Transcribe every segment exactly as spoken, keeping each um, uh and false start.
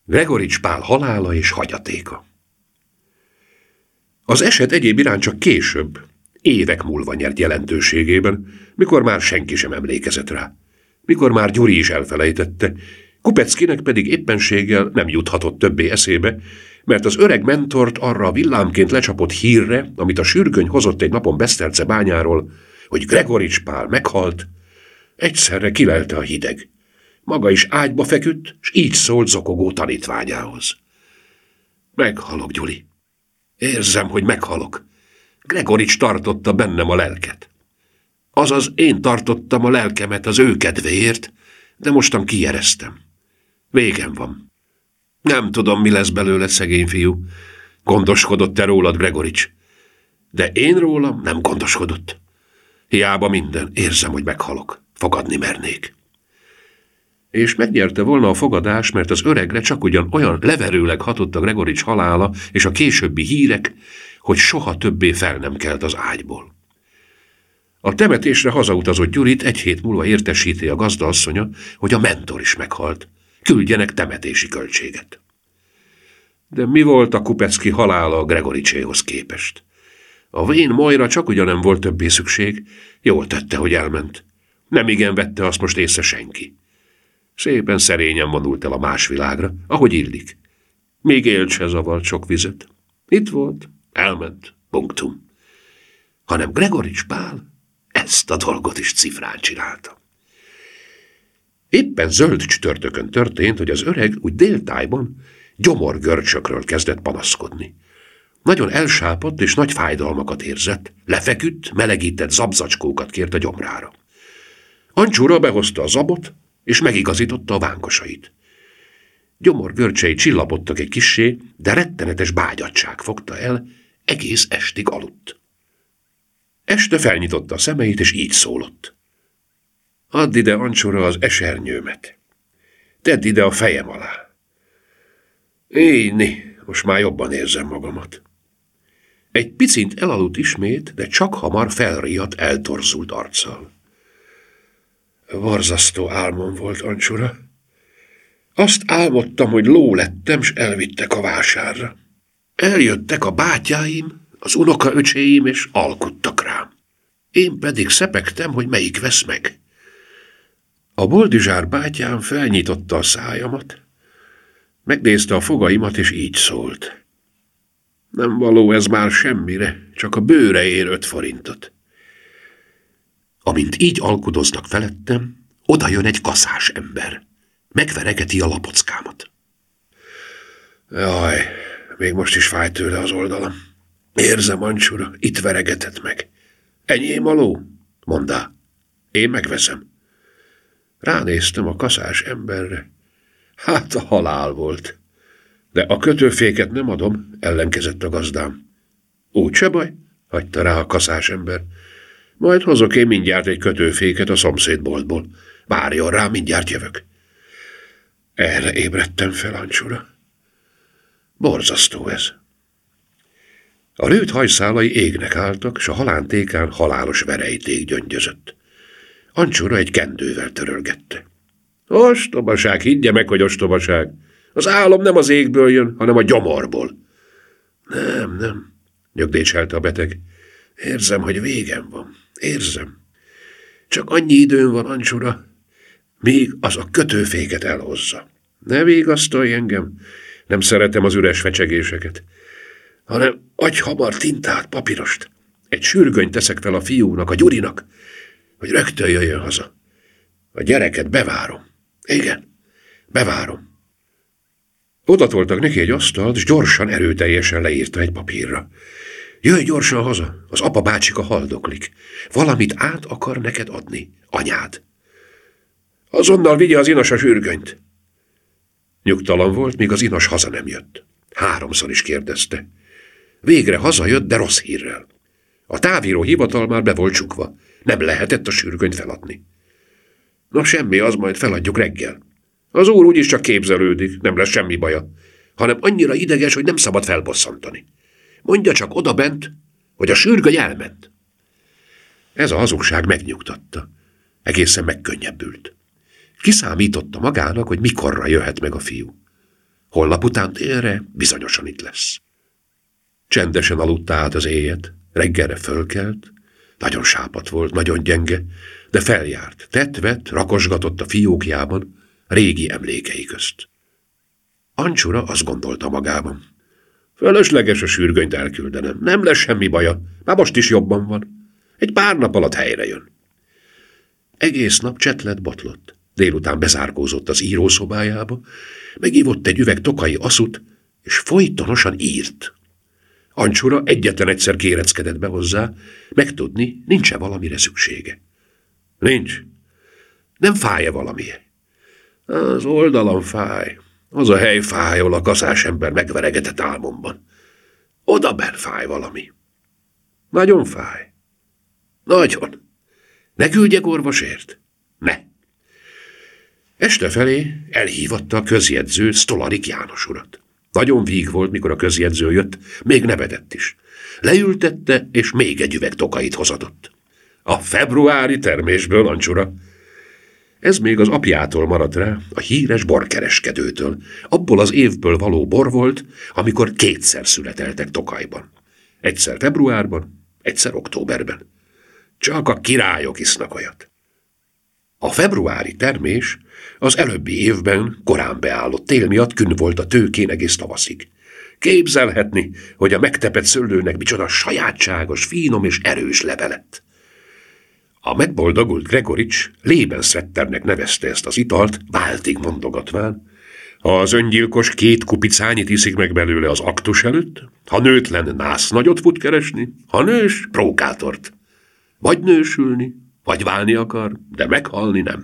Gregorics Pál halála és hagyatéka. Az eset egyéb iránt csak később, évek múlva nyert jelentőségében, mikor már senki sem emlékezett rá. Mikor már Gyuri is elfelejtette, Kupeckinek pedig éppenséggel nem juthatott többé eszébe, mert az öreg mentort arra a villámként lecsapott hírre, amit a sürgöny hozott egy napon Beszterce bányáról, hogy Gregorics Pál meghalt, egyszerre kilelte a hideg. Maga is ágyba feküdt, s így szólt zokogó tanítványához. Meghalok, Gyuri. Érzem, hogy meghalok. Gregorics tartotta bennem a lelket. Azaz én tartottam a lelkemet az ő kedvéért, de mostan kijereztem. Végem van. Nem tudom, mi lesz belőle, szegény fiú. Gondoskodott-e rólad Gregorics? De én rólam nem gondoskodott. Hiába minden, érzem, hogy meghalok. Fogadni mernék. És megnyerte volna a fogadás, mert az öregre csak ugyan olyan leverőleg hatott a Gregorics halála és a későbbi hírek, hogy soha többé fel nem kelt az ágyból. A temetésre hazautazott Gyurit egy hét múlva értesíti a gazdaasszonya, hogy a mentor is meghalt. Küldjenek temetési költséget. De mi volt a Kupecki halála a Gregoricséhoz képest? A vén Majra csak ugyan nem volt többé szükség, jól tette, hogy elment. Nem igen vette azt most észre senki. Szépen szerényen vonult el a más világra, ahogy illik. Még élt se zavart sok vizet. Itt volt, elment, punktum. Hanem Gregorics Pál ezt a dolgot is cifrán csinálta. Éppen zöld csütörtökön történt, hogy az öreg úgy déltájban gyomorgörcsökről kezdett panaszkodni. Nagyon elsápadt és nagy fájdalmakat érzett, lefeküdt, melegített zabzacskókat kért a gyomrára. Ancsúra behozta a zabot, és megigazította a vánkosait. Gyomorgörcsei csillapodtak egy kissé, de rettenetes bágyadtság fogta el, egész estig aludt. Este felnyitotta a szemeit, és így szólott. Add ide, Ancsura, az esernyőmet. Tedd ide a fejem alá. Éjni, most már jobban érzem magamat. Egy picint elaludt ismét, de csak hamar felriadt, eltorzult arccal. Borzasztó álmom volt, Ancsura. Azt álmodtam, hogy ló lettem, s elvittek a vásárra. Eljöttek a bátyáim, az unokaöcséim, és alkuttak rám. Én pedig szepegtem, hogy melyik vesz meg. A boldizsár bátyám felnyitotta a szájamat, megnézte a fogaimat, és így szólt. Nem való ez már semmire, csak a bőre ér öt forintot. Amint így alkudoznak felettem, oda jön egy kaszás ember. Megveregeti a lapockámat. Jaj, még most is fáj tőle az oldalam. Érzem, Ancsura, itt veregetett meg. Enyém a ló? Mondá. Én megveszem. Ránéztem a kaszás emberre. Hát a halál volt. De a kötőféket nem adom, ellenkezett a gazdám. Úgy se baj, hagyta rá a kaszás ember. Majd hozok én mindjárt egy kötőféket a szomszédboltból. Várjon rá, mindjárt jövök. Erre ébredtem fel, Ancsura. Borzasztó ez. A lőtt hajszálai égnek álltak, s a halántékán halálos verejték gyöngyözött. Ancsura egy kendővel törölgette. Ostobaság, higgye meg, hogy ostobaság. Az álom nem az égből jön, hanem a gyomorból. Nem, nem, nyögdécselte a beteg. Érzem, hogy végem van. Érzem. Csak annyi időm van, Ancsura, míg az a kötőféket elhozza. Ne vigasztalj engem, nem szeretem az üres fecsegéseket, hanem adj hamar tintát, papírost. Egy sürgönyt teszek fel a fiúnak, a Gyurinak, hogy rögtön jöjjön haza. A gyereket bevárom. Igen, bevárom. Odatoltak neki egy asztalt, és gyorsan, erőteljesen leírta egy papírra. Jöjj gyorsan haza, az apa bácsika haldoklik. Valamit át akar neked adni, anyád. Azonnal vigye az inas a sürgönyt. Nyugtalan volt, míg az inas haza nem jött. Háromszor is kérdezte. Végre hazajött, de rossz hírrel. A távíró hivatal már be volt csukva. Nem lehetett a sürgönyt feladni. Na semmi, az majd feladjuk reggel. Az úr úgyis csak képzelődik, nem lesz semmi baja, hanem annyira ideges, hogy nem szabad felbosszantani. Mondja csak oda bent, hogy a sürgöny elment. Ez a hazugság megnyugtatta. Egészen megkönnyebbült. Kiszámította magának, hogy mikorra jöhet meg a fiú. Holnap után délre bizonyosan itt lesz. Csendesen aludta át az éjjel, reggelre fölkelt, nagyon sápadt volt, nagyon gyenge, de feljárt, tett-vett, rakosgatott a fiókjában, régi emlékei közt. Ancsura azt gondolta magában. Fölösleges a sürgönyt elküldenem, nem lesz semmi baja, már most is jobban van. Egy pár nap alatt helyre jön. Egész nap csetlet botlott. Délután bezárkózott az írószobájába, megívott egy üveg tokai aszut, és folytonosan írt. Ancsura egyetlen egyszer kéreckedett be hozzá, megtudni, nincs-e valamire szüksége. Nincs. Nem fáj-e valamije? Az oldalam fáj. Az a hely fáj, ahol a kaszás ember megveregetett álmomban. Odabenn fáj valami. Nagyon fáj. Nagyon. Ne küldjek orvosért? Ne. Este felé elhívatta a közjegyző Sztolarik János urat. Nagyon víg volt, mikor a közjegyző jött, még nevetett is. Leültette, és még egy üveg tokait hozatott. A februári termésből, Ancsura. Ez még az apjától maradt rá, a híres borkereskedőtől. Abból az évből való bor volt, amikor kétszer születeltek Tokajban. Egyszer februárban, egyszer októberben. Csak a királyok isznak olyat. A februári termés az előbbi évben korán beállott tél miatt künn volt a tőkén egész tavaszig. Képzelhetni, hogy a megtepett szőlőnek micsoda sajátságos, finom és erős leve lett. A megboldogult Gregorics Lebensretternek nevezte ezt az italt, váltig mondogatván. Ha az öngyilkos két kupicányit iszik meg belőle az aktus előtt, ha nőtlen nász nagyot fut keresni, ha nős, prókátort. Vagy nősülni, vagy válni akar, de meghalni nem.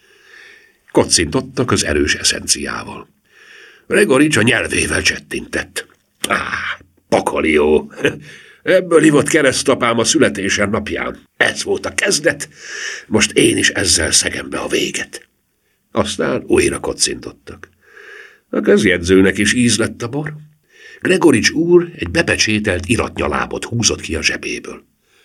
Kocintottak az erős eszenciával. Gregorics a nyelvével csettintett. Á, pakalió! Ebből ivott keresztapám a születésem napján. Ez volt a kezdet, most én is ezzel szegem be a véget. Aztán újra kocintottak. A közjegyzőnek is íz lett a bor. Gregorics úr egy bepecsételt iratnyalábot húzott ki a zsebéből.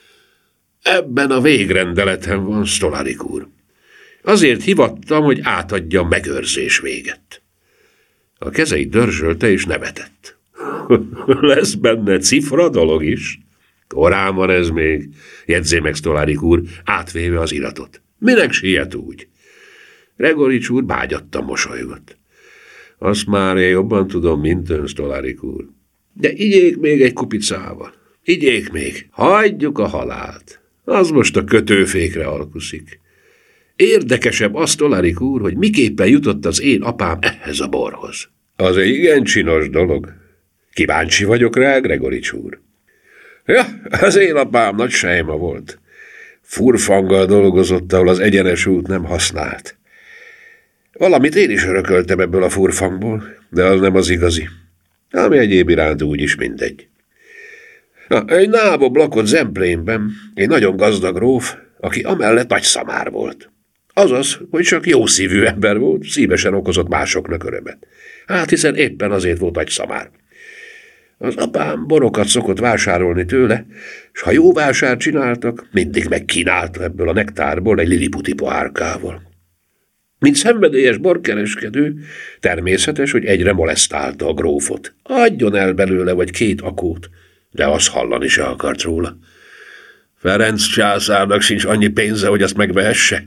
Ebben a végrendeletem van, Sztolarik úr. Azért hivattam, hogy átadja megőrzés véget. A kezeit dörzsölte és nevetett. Lesz benne cifra dolog is? Korán van ez még, jegyzé meg Sztolarik úr, átvéve az iratot. Minek siet úgy? Gregorics úr bágyattan mosolygott. Azt már én jobban tudom, mint ön, Sztolarik úr. De igyék még egy kupicával. Igyék még, hagyjuk a halált. Az most a kötőfékre alkuszik. Érdekesebb az, Sztolarik úr, hogy miképpen jutott az én apám ehhez a borhoz. Az egy igen csinos dolog. Kíváncsi vagyok rá, Gregorics úr. Ja, az én apám nagy sejma volt. Furfanggal dolgozott, ahol az egyenes út nem használt. Valamit én is örököltem ebből a furfangból, de az nem az igazi. Ami egyéb iránt úgyis mindegy. Na, egy nábob lakott Zemplénben, egy nagyon gazdag gróf, aki amellett nagy szamár volt. Azaz, hogy csak jó szívű ember volt, szívesen okozott másoknak örömet. Hát hiszen éppen azért volt nagy szamár. Az apám borokat szokott vásárolni tőle, s ha jó vásárt csináltak, mindig megkínálta ebből a nektárból egy liliputi pohárkával. Mint szenvedélyes borkereskedő, természetes, hogy egyre molesztálta a grófot. Adjon el belőle vagy két akót, de az hallani se akart róla. Ferenc császárnak sincs annyi pénze, hogy azt megvehesse.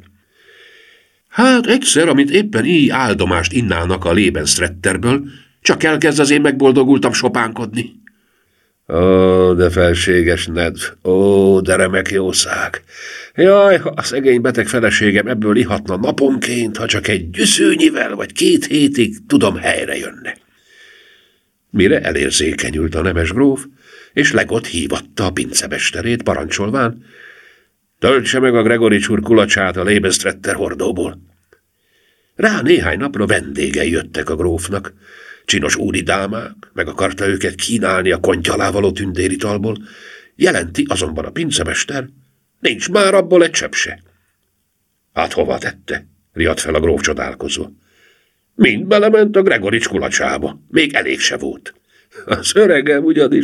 Hát egyszer, amit éppen így áldomást innának a Lebensretterből, csak elkezd az én megboldogultam sopánkodni. Ó, de felséges nedv, ó, de remek jószág. Jaj, ha a szegény beteg feleségem ebből ihatna naponként, ha csak egy gyüszőnyivel vagy két hétig tudom helyre jönne. Mire elérzékenyült a nemes gróf, és Legot hívatta a pincemesterét, parancsolván, töltse meg a Gregorics úr kulacsát a Lebensretter hordóból. Rá néhány napra vendégei jöttek a grófnak, csinos úri dámák, meg akarta őket kínálni a kontyalá való tündéritalból, jelenti azonban a pincemester, nincs már abból egy csepp se. Hát hova tette? Riadt fel a gróf csodálkozva. Mind belement a Gregorics kulacsába, még elég se volt. Az öregem ugyanis